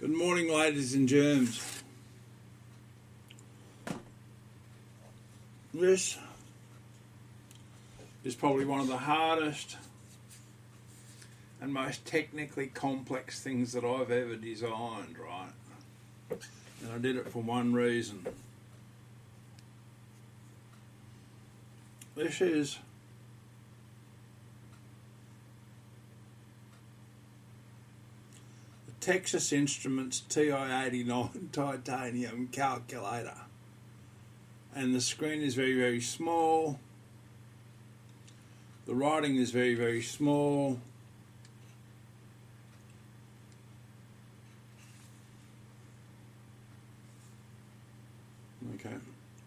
Good morning, ladies and germs. This is probably one of the hardest and most technically complex things that I've ever designed, right? And I did it for one reason. This is the Texas Instruments TI-89 titanium calculator. And the screen is very, very small. The writing is very, very small. Okay.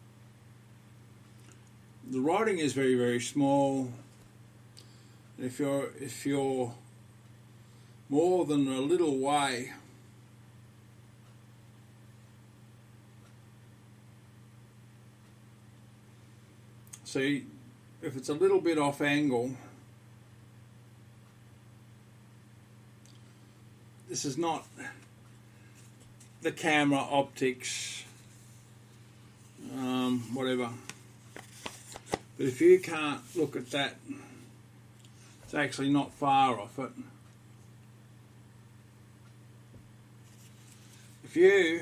The writing is very, very small. If you're more than a little way see, if it's a little bit off angle, this is not the camera optics, whatever. But if you can't look at that, it's actually not far off it. If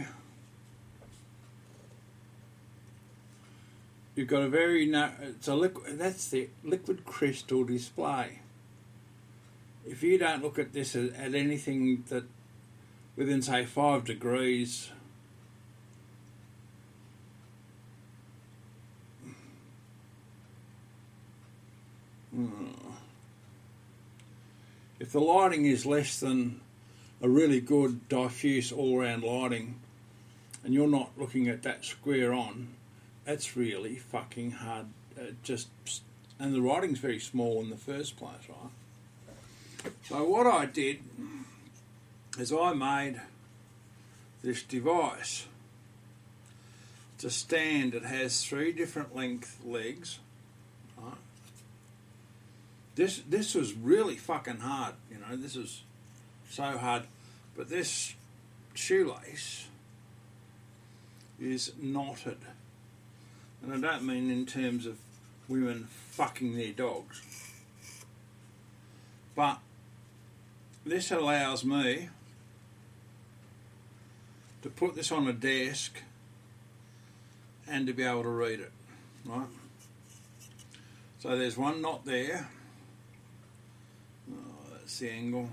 you've got a very it's a liquid. That's the liquid crystal display. If you don't look at this at anything that within say 5 degrees, if the lighting is less than a really good diffuse all-round lighting, and you're not looking at that square on, that's really fucking hard. And the writing's very small in the first place, right? So what I did is I made this device. It's a stand. It has 3 different length legs. Right? This was really fucking hard. You know, this is so hard. But this shoelace is knotted. And I don't mean in terms of women fucking their dogs. But this allows me to put this on a desk and to be able to read it, right? So there's one knot there. Oh, that's the angle.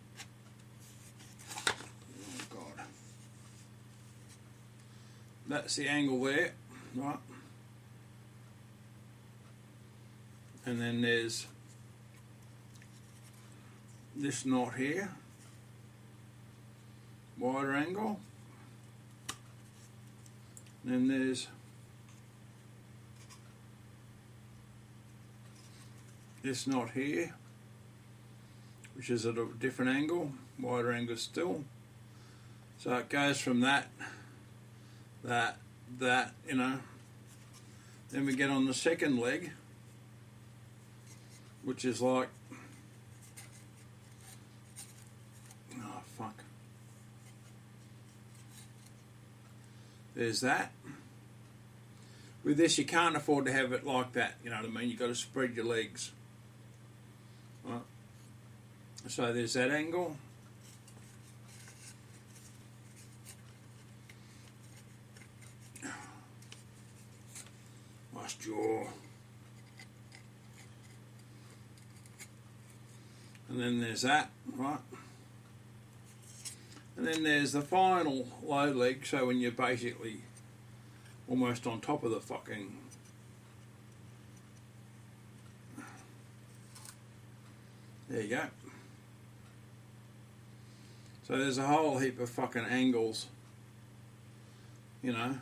Oh, God. That's the angle there, right? And then there's this knot here, wider angle. And then there's this knot here, which is at a different angle, wider angle still. So it goes from that, you know. Then we get on the second leg, which is like, oh fuck, there's that. With this you can't afford to have it like that, you know what I mean, you've got to spread your legs. Right. So there's that angle. Nice jaw. And then there's that, right? And then there's the final low leg, so when you're basically almost on top of the fucking... There you go. So there's a whole heap of fucking angles, you know.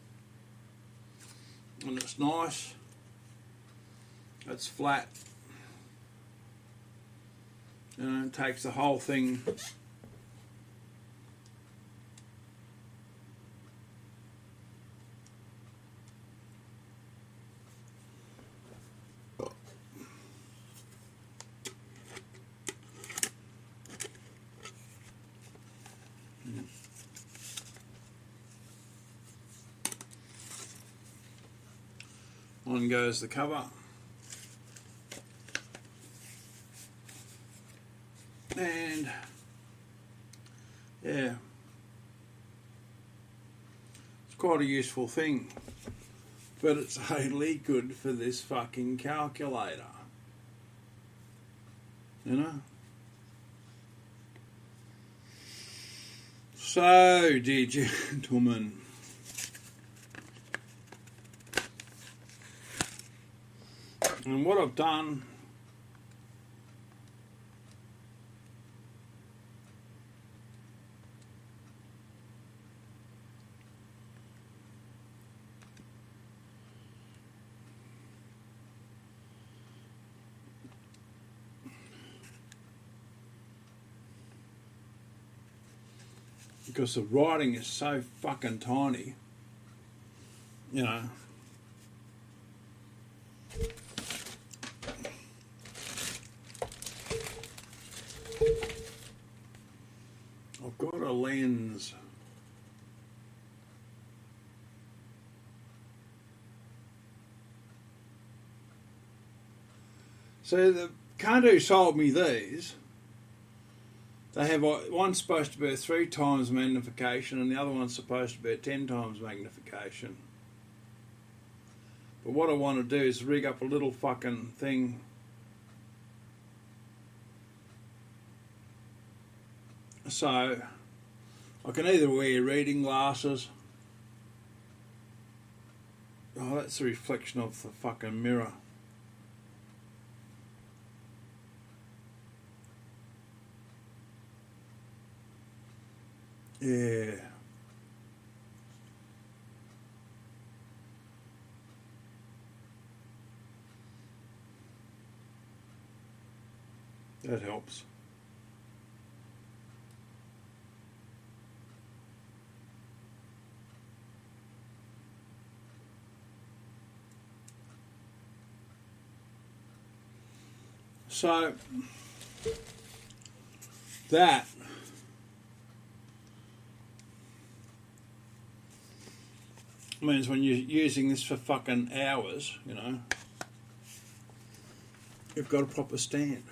And it's nice. It's flat. It takes the whole thing. On goes the cover. And yeah, it's quite a useful thing, but it's only good for this fucking calculator, you know. So, dear gentlemen, and what I've done, because the writing is so fucking tiny, you know. I've got a lens. So the Kandu sold me these. They have one's supposed to be a 3 times magnification and the other one's supposed to be a 10 times magnification. But what I want to do is rig up a little fucking thing so I can either wear reading glasses. Oh, that's the reflection of the fucking mirror. Yeah. That helps. So that means when you're using this for fucking hours, you know, you've got a proper stand.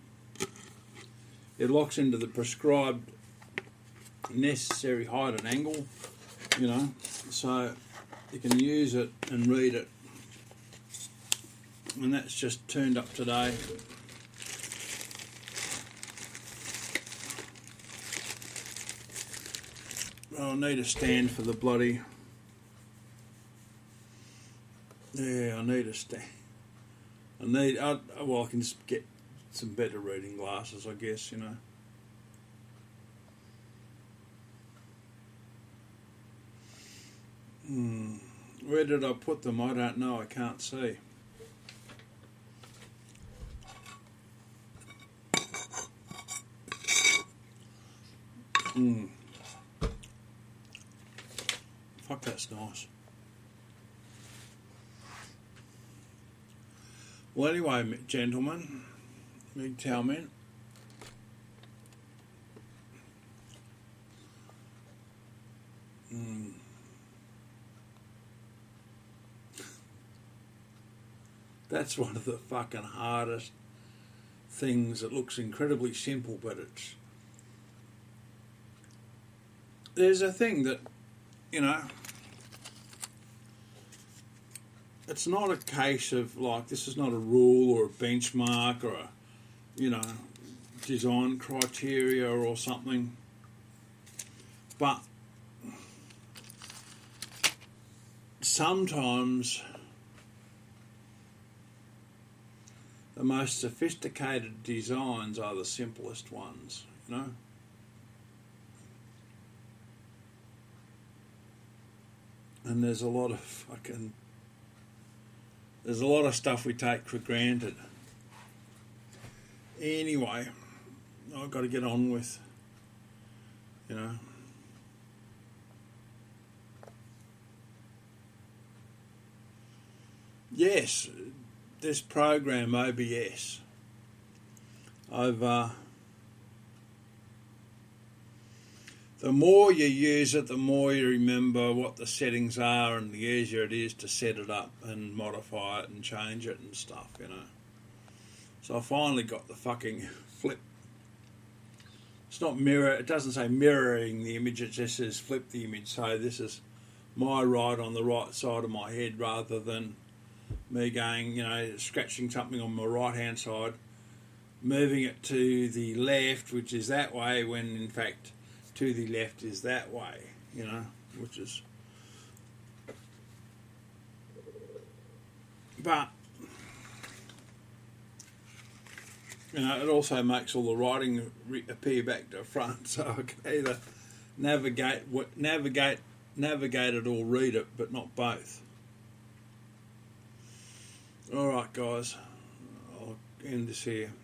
It locks into the prescribed necessary height and angle, you know, so you can use it and read it. And that's just turned up today. I need a stand for the bloody... Yeah, I need a stand. Well, I can just get some better reading glasses, I guess, you know. Where did I put them? I don't know. I can't see. Fuck, that's nice. Well, anyway, gentlemen, big towel men. That's one of the fucking hardest things. It looks incredibly simple, but it's... There's a thing that, you know, it's not a case of, like, this is not a rule or a benchmark or a, you know, design criteria or something. But sometimes the most sophisticated designs are the simplest ones, you know. And there's a lot of stuff we take for granted. Anyway, I've got to get on with, you know. Yes, this program OBS, the more you use it, the more you remember what the settings are, and the easier it is to set it up and modify it and change it and stuff, you know. So I finally got the fucking flip. It's not mirror, it doesn't say mirroring the image, it just says flip the image. So this is my right on the right side of my head rather than me going, you know, scratching something on my right hand side, moving it to the left, which is that way, when in fact to the left is that way, you know, which is... But, you know, it also makes all the writing appear back to front, so I can either navigate it or read it, but not both. Alright guys, I'll end this here.